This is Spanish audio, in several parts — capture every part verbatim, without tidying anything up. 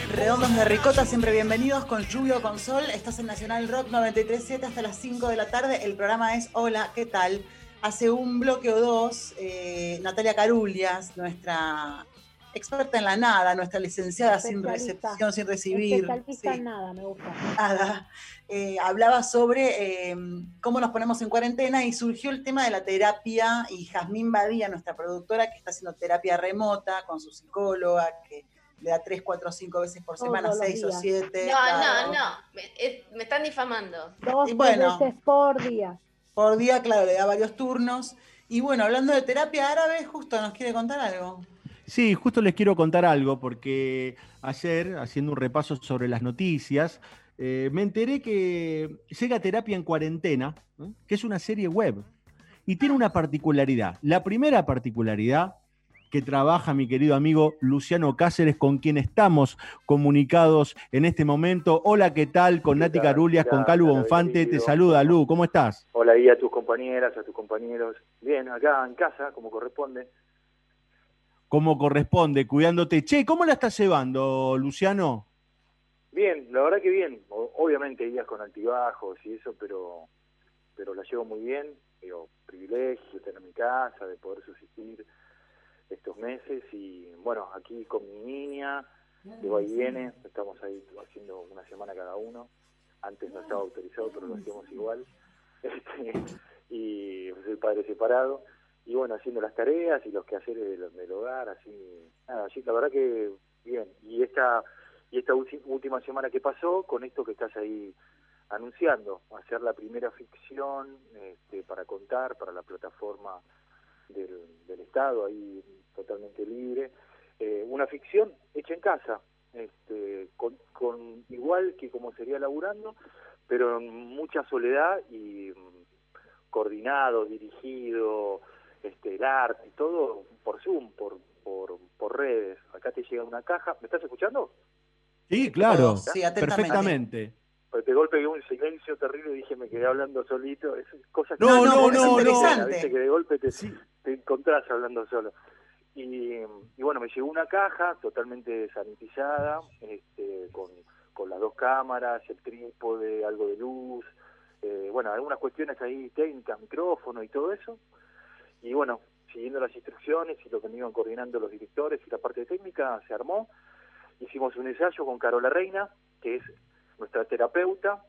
Redondos de Ricota, siempre bienvenidos, con lluvia o con sol. Estás en Nacional Rock noventa y tres punto siete hasta las cinco de la tarde. El programa es Hola, ¿qué tal? Hace un bloque o dos, eh, Natalia Carulias, nuestra experta en la nada, nuestra licenciada sin recepción, sin recibir. Especialista sí. en nada, me gusta. Nada. Eh, hablaba sobre eh, cómo nos ponemos en cuarentena y surgió el tema de la terapia y Jazmín Badía, nuestra productora, que está haciendo terapia remota con su psicóloga, que le da tres, cuatro, cinco veces por semana, Todos seis o siete. No, claro. no, no, me, es, me están difamando. Dos, y bueno, tres veces por día. Por día, claro, le da varios turnos. Y bueno, hablando de terapia árabe, justo nos quiere contar algo. Sí, justo les quiero contar algo, porque ayer, haciendo un repaso sobre las noticias, eh, me enteré que llega Terapia en Cuarentena, ¿eh? que es una serie web, y tiene una particularidad. La primera particularidad que trabaja mi querido amigo Luciano Cáceres, con quien estamos comunicados en este momento. Hola, ¿qué tal? Con Nati Carulias, con Calu Bonfante. Te saluda, Lu. ¿Cómo estás? Hola, y a tus compañeras, a tus compañeros. Bien, acá en casa, como corresponde. Como corresponde, cuidándote. Che, ¿cómo la estás llevando, Luciano? Bien, la verdad que bien. O, obviamente días con altibajos y eso, pero pero la llevo muy bien. Digo, privilegio de tener mi casa, de poder subsistir estos meses. Y bueno, aquí con mi niña, de va y viene. Estamos ahí haciendo una semana cada uno. Antes no estaba autorizado, pero lo hacemos igual. Este, y soy padre separado. Y bueno, haciendo las tareas y los quehaceres del, del hogar, así, nada, así, la verdad que bien. Y esta y esta última semana que pasó, con esto que estás ahí anunciando, hacer la primera ficción este, para contar, para la plataforma del, del Estado, ahí totalmente libre, eh, una ficción hecha en casa, este, con, con igual que como sería laburando, pero en mucha soledad y mm, coordinado, dirigido, este, el arte, todo por Zoom, por, por, por redes. Acá te llega una caja. ¿Me estás escuchando? Sí, claro, sí, atentamente. perfectamente. Pues de golpe un silencio terrible y dije, me quedé hablando solito. Es cosas no, que no, no, no, no. Viste que de golpe te, sí. te encontrás hablando solo. Y, y bueno, me llegó una caja totalmente sanitizada, este, con, con las dos cámaras, el trípode, algo de luz, eh, bueno, algunas cuestiones ahí técnicas, micrófono y todo eso. Y bueno, siguiendo las instrucciones y lo que me iban coordinando los directores y la parte técnica, se armó. Hicimos un ensayo con Carola Reina, que es nuestra terapeuta,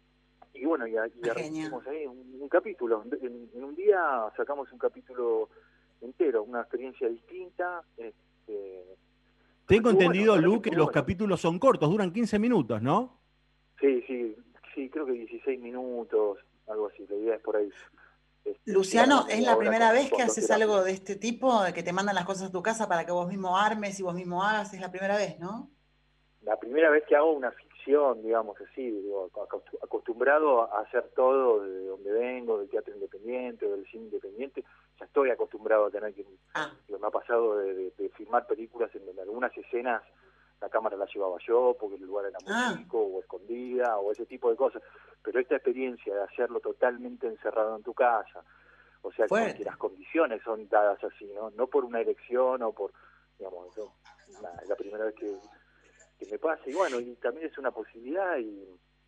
y bueno, y, y armamos ahí un, un capítulo. En, en un día sacamos un capítulo entero, una experiencia distinta. Este, Tengo entendido, bueno, Lu, que los bueno. capítulos son cortos, duran quince minutos, ¿no? Sí, sí, sí, creo que dieciséis minutos, algo así, la idea es por ahí. Este, Luciano, ¿es la primera vez que haces algo de este tipo, de que te mandan las cosas a tu casa para que vos mismo armes y vos mismo hagas? Es la primera vez, ¿no? La primera vez que hago una ficción, digamos así, digo, acostumbrado a hacer todo de donde vengo, del teatro independiente, del cine independiente, ya estoy acostumbrado a tener que... Ah. Digo, me ha pasado de, de, de filmar películas en donde algunas escenas la cámara la llevaba yo porque el lugar era muy ah. chico o escondida o ese tipo de cosas, pero esta experiencia de hacerlo totalmente encerrado en tu casa, o sea, que las condiciones son dadas así, ¿no? No por una elección o por, digamos, eso, la, la primera vez que, que me pasa, y bueno, y también es una posibilidad, y,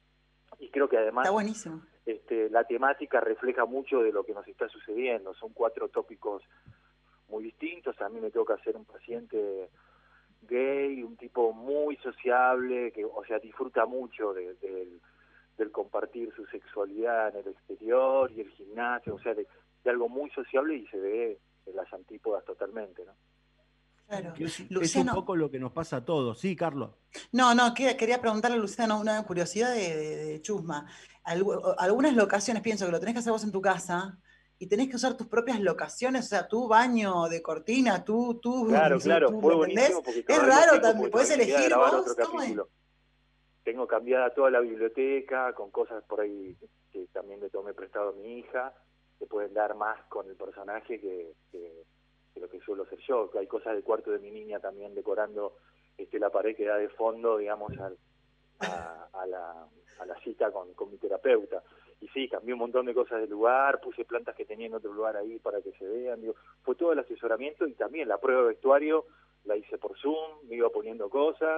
y creo que además está buenísimo. Este, la temática refleja mucho de lo que nos está sucediendo. Son cuatro tópicos muy distintos. A mí me toca ser un paciente gay, un tipo muy sociable, que, o sea, disfruta mucho de, de, del, del compartir su sexualidad en el exterior y el gimnasio, o sea, de, de algo muy sociable, y se ve en las antípodas totalmente, ¿no? Claro. Es, Luciano, es un poco lo que nos pasa a todos. Sí, Carlos. No, no, quería preguntarle a Luciano una curiosidad de, de, de chusma. Algunas locaciones, pienso que lo tenés que hacer vos en tu casa y tenés que usar tus propias locaciones, o sea, tu baño de cortina, tú, tú, claro, claro, tú, fue ¿entendés? buenísimo porque es raro también, podés elegir vos, otro capítulo. Es? Tengo cambiada toda la biblioteca con cosas por ahí que también le tomé prestado a mi hija, que pueden dar más con el personaje que, que, que lo que suelo ser yo. Hay cosas del cuarto de mi niña también decorando este, la pared que da de fondo, digamos, al, a, a, la, a la cita con, con mi terapeuta. Y sí, cambié un montón de cosas del lugar, puse plantas que tenía en otro lugar ahí para que se vean. Digo, fue todo el asesoramiento, y también la prueba de vestuario la hice por Zoom, me iba poniendo cosas,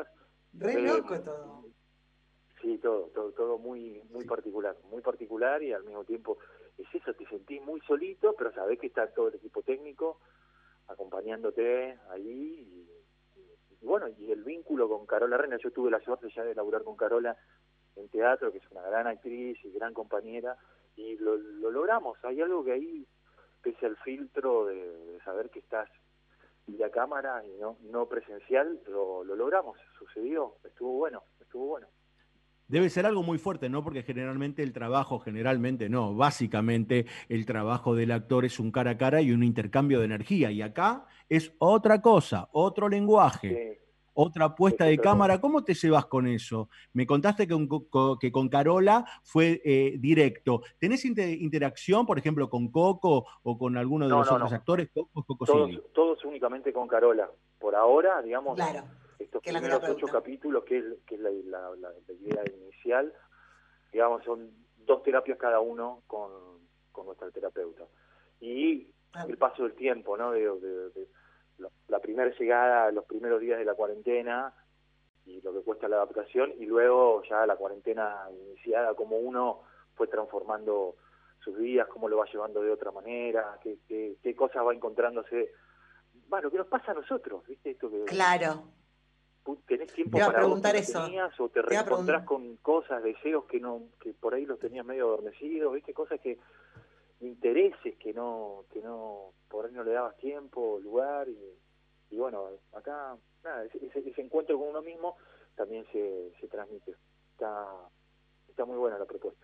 Re Eh, loco todo. Sí, todo, todo, todo muy, muy particular, muy particular y al mismo tiempo es eso, te sentís muy solito, pero sabés que está todo el equipo técnico acompañándote ahí y, y bueno, y el vínculo con Carola Rena, yo tuve la suerte ya de laburar con Carola en teatro, que es una gran actriz y gran compañera, y lo, lo logramos, hay algo que ahí, pese al filtro de, de saber que estás vía cámara y no, no presencial, lo, lo logramos, sucedió, estuvo bueno, estuvo bueno. Debe ser algo muy fuerte, ¿no? Porque generalmente el trabajo, generalmente no, básicamente el trabajo del actor es un cara a cara y un intercambio de energía. Y acá es otra cosa, otro lenguaje, Sí, otra puesta es de otra cosa. cámara. ¿Cómo te llevas con eso? Me contaste que, con, co- que con Carola fue eh, directo. ¿Tenés inter- interacción, por ejemplo, con Coco o con alguno de No, los no, otros no. actores? Coco, Coco Todos, Silly. todos únicamente con Carola. Por ahora, digamos, Claro, estos que la primeros ocho terapeuta. capítulos, que es, que es la, la- la- la idea inicial, digamos, son dos terapias cada uno con, con nuestra terapeuta. Y Ah, el paso del tiempo, ¿no? De, de- de la, la primera llegada, los primeros días de la cuarentena y lo que cuesta la adaptación, y luego ya la cuarentena iniciada, como uno fue transformando sus días, cómo lo va llevando de otra manera, qué, qué, qué cosas va encontrándose. Bueno, ¿qué nos pasa a nosotros? ¿Viste? Esto que claro, pu- tenés te tiempo iba a para vos que preguntar no eso. tenías, o te Te iba a reencontrás preguntar. con cosas, deseos que no, que por ahí los tenías medio adormecidos, ¿viste? Cosas que, intereses que no, que no, por ahí no le dabas tiempo, lugar, y, y bueno, acá, nada, ese, ese- ese encuentro con uno mismo también se, se transmite. Está, está muy buena la propuesta.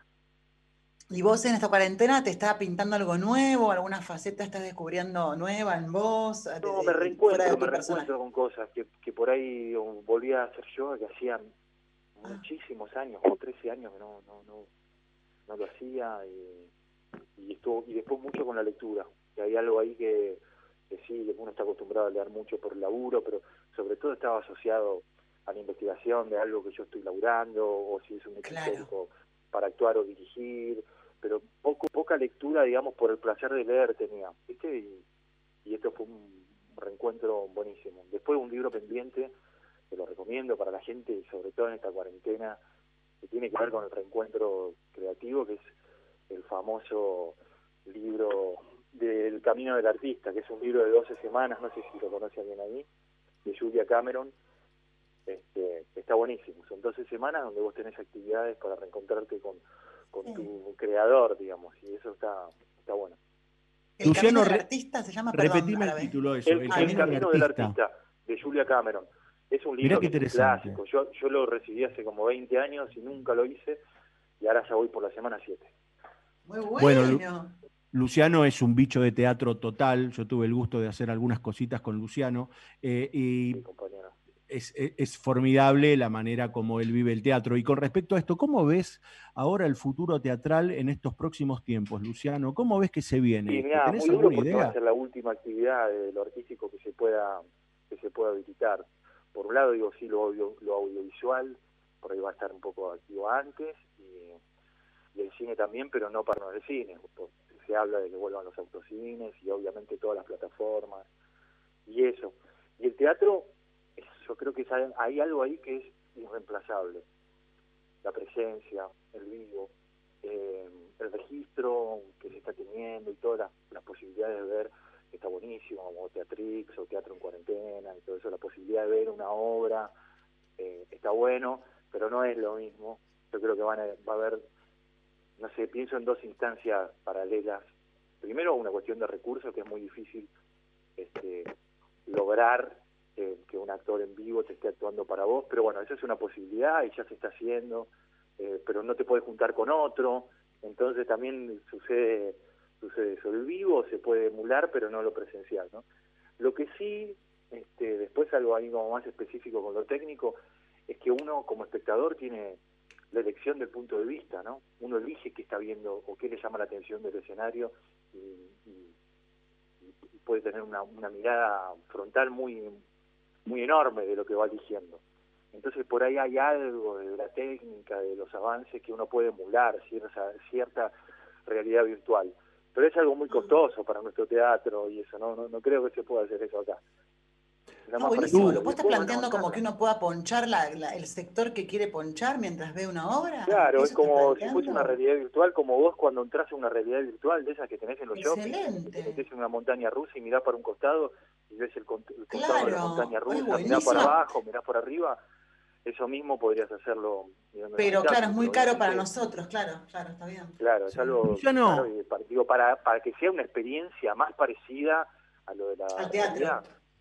¿Y vos en esta cuarentena te está pintando algo nuevo? ¿Alguna faceta estás descubriendo nueva en vos? De- No, me de- de- fuera de reencuentro, me tu personaje. reencuentro con cosas que, que por ahí um, volví a hacer yo, que hacían Ah, muchísimos años, como trece años que no, no, no, no lo hacía, y, y estuvo, y después mucho con la lectura, que hay algo ahí que, que sí, que uno está acostumbrado a leer mucho por el laburo, pero sobre todo estaba asociado a la investigación de algo que yo estoy laburando, o si es un hecho claro. histórico para actuar o dirigir, pero poco, poca lectura, digamos, por el placer de leer tenía, ¿viste? Y, y esto fue un reencuentro buenísimo. Después un libro pendiente, que lo recomiendo para la gente, y sobre todo en esta cuarentena, que tiene que ver con el reencuentro creativo, que es el famoso libro del Camino del Artista, que es un libro de doce semanas, no sé si lo conoce alguien ahí, de Julia Cameron. Este, está buenísimo, son doce semanas donde vos tenés actividades para reencontrarte con, con tu creador, digamos, y eso está, está bueno. ¿El Luciano, camino del re- artista se llama? Perdón, repetime el árabe. título, eso, El, El Ah, el el Camino del Camino del Artista. Artista, de Julia Cameron. Es un Mirá libro qué que es un interesante. clásico. Yo, yo lo recibí hace como veinte años y nunca lo hice, y ahora ya voy por la semana siete. Muy Bueno, Lu- bueno. Luciano es un bicho de teatro total. Yo tuve el gusto de hacer algunas cositas con Luciano eh, Sí, y compañero. es, es- es formidable la manera como él vive el teatro. Y con respecto a esto, ¿cómo ves ahora el futuro teatral en estos próximos tiempos, Luciano? ¿Cómo ves que se viene Sí, esto? mira, ¿Tenés muy duro alguna porque va a idea? ser la última actividad de lo artístico que se pueda que se pueda habilitar. Por un lado, digo, sí, lo, audio, lo audiovisual, por ahí va a estar un poco activo antes, y, y el cine también, pero no para el cine. Se habla de que vuelvan los autocines y obviamente todas las plataformas y eso. Y el teatro, es, yo creo que es, hay algo ahí que es irreemplazable. La presencia, el vivo, eh, el registro que se está teniendo y todas las, las posibilidades de ver, está buenísimo, como Teatrix o Teatro en Cuarentena y todo eso, la posibilidad de ver una obra, eh, está bueno, pero no es lo mismo. Yo creo que van a, va a haber, no sé, pienso en dos instancias paralelas. Primero, una cuestión de recursos, que es muy difícil este, lograr eh, que un actor en vivo te esté actuando para vos, pero bueno, esa es una posibilidad y ya se está haciendo, eh, pero no te puedes juntar con otro, entonces también sucede sucede eso. El vivo se puede emular, pero no lo presencial, ¿no? Lo que sí, este, después algo ahí como más específico con lo técnico, es que uno como espectador tiene la elección del punto de vista, ¿no? Uno elige qué está viendo o qué le llama la atención del escenario, y, y, y puede tener una, una mirada frontal muy muy enorme de lo que va eligiendo. Entonces por ahí hay algo de la técnica, de los avances, que uno puede emular, cierta, cierta realidad virtual. Pero es algo muy costoso para nuestro teatro y eso, no, no, no creo que se pueda hacer eso acá. la Está más buenísimo. parecida. ¿Lo puedes estar Después, planteando bueno, como bancarla. que uno pueda ponchar la- la- el sector que quiere ponchar mientras ve una obra? Claro, es ¿Eso estás como si fuese una planteando? realidad virtual, como vos cuando entras en una realidad virtual de esas que tenés en los shopping, que te Excelente. metés en una montaña rusa y mirás para un costado y ves el, cont- el costado de la Claro, montaña es rusa, mirás para buenísima, abajo, mirás por arriba, eso mismo podrías hacerlo viendo un pero claro, espectáculo, es pero muy caro para obviamente, nosotros, claro, claro, está bien. claro, es Sí. algo caro, Luciano, y para, digo, para, para que sea una experiencia más parecida a lo de la Al teatro. realidad.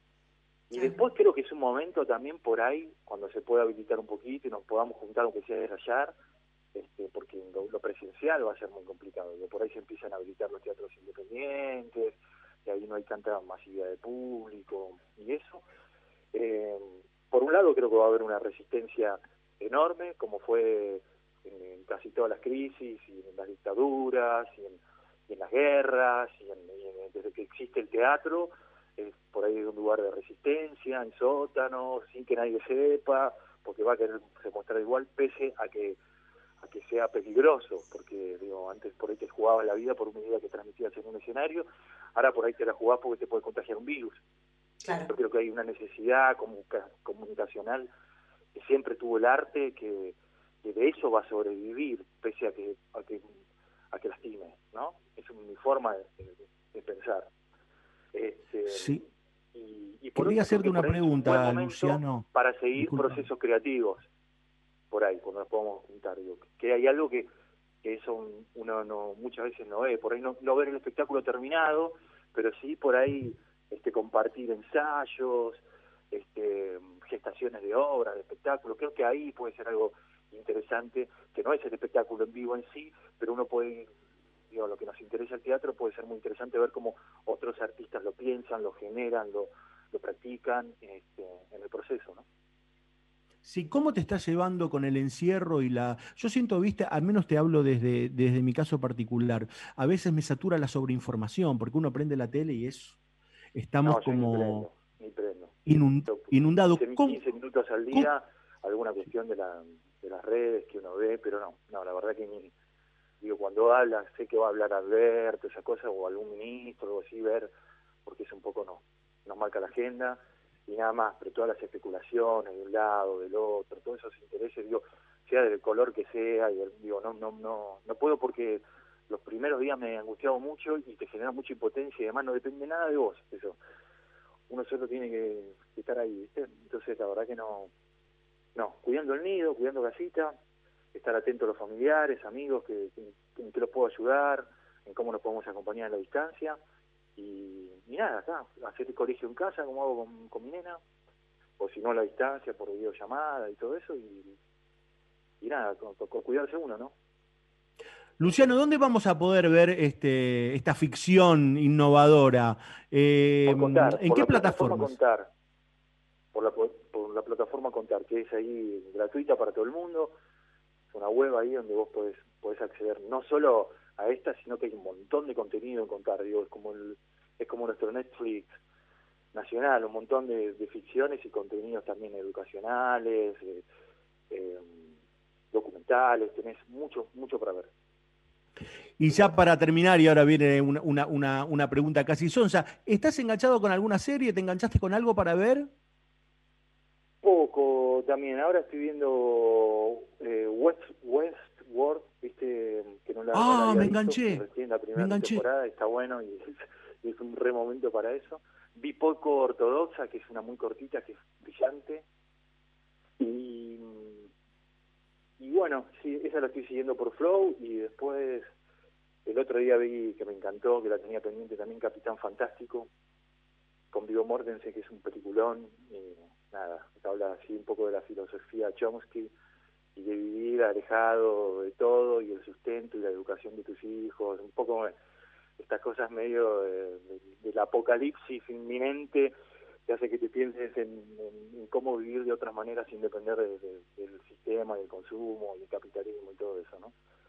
Y Sí. después creo que es un momento también por ahí, cuando se pueda habilitar un poquito y nos podamos juntar, aunque sea de rayar, este, porque lo, lo presencial va a ser muy complicado. Digo, por ahí se empiezan a habilitar los teatros independientes, y ahí no hay tanta masividad de público, y eso. Eh, por un lado creo que va a haber una resistencia enorme, como fue en, en casi todas las crisis, y en las dictaduras, y en, y en las guerras, y, en, y en- desde que existe el teatro, es por ahí es un lugar de resistencia, en sótanos, sin que nadie sepa, porque va a querer mostrar igual, pese a que a que sea peligroso, porque digo, antes por ahí te jugabas la vida por una idea que transmitías en un escenario, ahora por ahí te la jugás porque te puede contagiar un virus. Claro. Yo creo que hay una necesidad comunica- comunicacional que siempre tuvo el arte, que, que de eso va a sobrevivir, pese a que a que, a que lastime, ¿no? Es mi forma de, de- de pensar. Este, sí. y, y por Quería otro, creo hacerte que una por ahí es un buen pregunta, momento Luciano. para seguir Disculpa. procesos creativos, por ahí, cuando nos podamos juntar. Digo, que hay algo que, que eso uno no muchas veces no ve, por ahí no, no ver el espectáculo terminado, pero sí por ahí este compartir ensayos, este gestaciones de obras, de espectáculos. Creo que ahí puede ser algo interesante, que no es el espectáculo en vivo en sí, pero uno puede, digo, lo que nos interesa el teatro puede ser muy interesante ver cómo otros artistas lo piensan, lo generan, lo, lo practican este, en el proceso, ¿no? Sí, ¿cómo te estás llevando con el encierro y la... Yo siento, viste, al menos te hablo desde, desde mi caso particular, a veces me satura la sobreinformación, porque uno prende la tele y es, estamos No, yo ni como prendo, ni prendo. inun- Yo, inundados. quince, ¿Cómo- quince minutos al cómo- día, alguna cuestión de, la, de las redes que uno ve, pero no, no, la verdad que ni, digo, cuando habla, sé que va a hablar Alberto, esa cosa, o algún ministro, algo así, ver, porque es un poco, no, nos marca la agenda, y nada más, pero todas las especulaciones de un lado, del otro, todos esos intereses, digo, sea del color que sea, y digo, no, no, no, no puedo porque los primeros días me he angustiado mucho y te genera mucha impotencia y además no depende nada de vos, eso. Uno solo tiene que, que estar ahí, ¿viste? Entonces la verdad que no, no, cuidando el nido, cuidando casita, estar atento a los familiares, amigos, que, que, en qué los puedo ayudar, en cómo nos podemos acompañar a la distancia, y, y nada, acá, hacer el colegio en casa, como hago con, con mi nena, o si no a la distancia, por videollamada y todo eso, y, y nada, con, con cuidarse uno, ¿no? Luciano, ¿dónde vamos a poder ver este, esta ficción innovadora? Eh, Por Contar, ¿en por qué la plataforma plataformas? Contar, por la, por la plataforma Contar, que es ahí gratuita para todo el mundo, es una web ahí donde vos podés, podés acceder no solo a esta, sino que hay un montón de contenido en Contar, digo, es como el, es como nuestro Netflix nacional, un montón de, de ficciones y contenidos también educacionales, eh, eh, documentales, tenés mucho, mucho para ver. Y ya para terminar, y ahora viene una, una, una, una pregunta casi sonsa, ¿estás enganchado con alguna serie? ¿Te enganchaste con algo para ver? Poco también, ahora estoy viendo eh, West, Westworld, viste, que no la, no la Ah, había me visto, enganché, recién la me primera enganché. temporada, está bueno y es, y es un re momento para eso. Vi poco Ortodoxa, que es una muy cortita, que es brillante, y, y bueno, sí, esa la estoy siguiendo por Flow, y después el otro día vi que me encantó, que la tenía pendiente también, Capitán Fantástico, con Viggo Mortensen, que es un peliculón, y nada, habla así un poco de la filosofía Chomsky, y de vivir alejado de todo, y el sustento y la educación de tus hijos, un poco estas cosas medio de, de, del apocalipsis inminente, que hace que te pienses en, en, en cómo vivir de otras maneras sin depender de, de, del sistema, del consumo, y del capitalismo y todo eso, ¿no?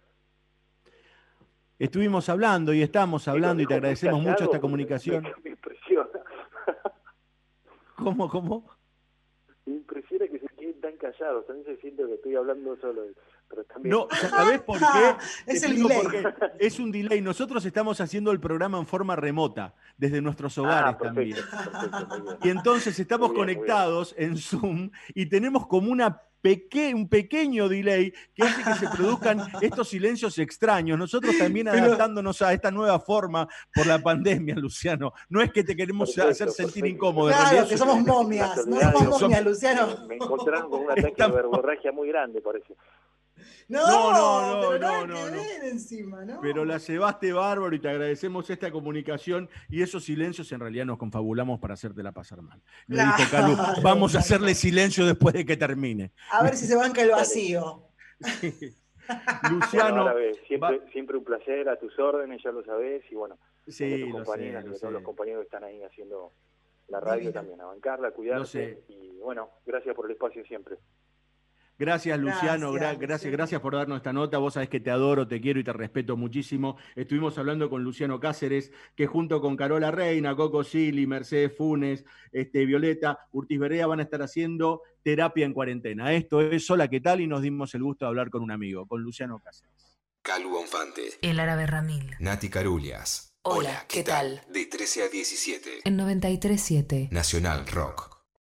Estuvimos hablando y estamos Digo, hablando y te digo muy agradecemos mucho callado esta porque me, me, comunicación. me impresiona. ¿Cómo, cómo? Me impresiona que se queden tan están callados, entonces siento que estoy hablando solo. Pero también... No, ¿sabés por qué? Es Te el explico delay. por qué. Es un delay. Nosotros estamos haciendo el programa en forma remota, desde nuestros hogares Ah, perfecto, también. perfecto, muy bien. Y entonces estamos Muy bien, muy conectados en Zoom y tenemos como una peque- un pequeño delay que hace que se produzcan estos silencios extraños. Nosotros también Pero- adaptándonos a esta nueva forma por la pandemia, Luciano. No es que te queremos Perfecto, hacer sentir perfecto. incómodo. en Claro, realidad que eso- somos momias, no Casualidad, somos digo, momias, somos- Luciano. Me encontraron con un ataque Estamos- de verborragia muy grande, parece. No, No, no, no, pero no, nada no, que no. ver encima, ¿no? Pero la cebaste bárbaro y te agradecemos esta comunicación y esos silencios en realidad nos confabulamos para hacértela pasar mal. Le dijo Calu, Claro, vamos a hacerle claro. silencio después de que termine. A ver si se banca el vacío. Bueno, Luciano, ahora ves, siempre, va- siempre un placer, a tus órdenes, ya lo sabés, y bueno, sí, de tus lo compañeras, sé, de lo todos sé. los compañeros que están ahí haciendo la radio Divino. también, a bancarla, a cuidarse, Lo sé. y bueno, gracias por el espacio siempre. Gracias, Luciano. Gracias, gra- gracias, Luciano. gracias por darnos esta nota. Vos sabés que te adoro, te quiero y te respeto muchísimo. Estuvimos hablando con Luciano Cáceres, que junto con Carola Reina, Coco Silly, Mercedes Funes, este, Violeta Urtiz Berea van a estar haciendo terapia en cuarentena. Esto es Hola, ¿qué tal? Y nos dimos el gusto de hablar con un amigo, con Luciano Cáceres. Calu Bonfante, El Árabe Ramil. Nati Carulias. Hola, ¿qué tal? De trece a diecisiete. En noventa y tres punto siete. Nacional Rock.